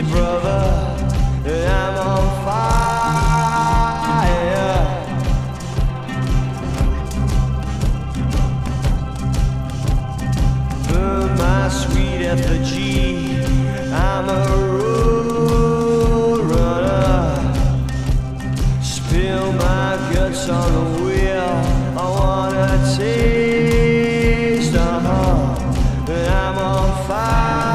your brother, and I'm on fire. Burn my sweet effigy, I'm a road runner. Spill my guts on the wheel, I wanna take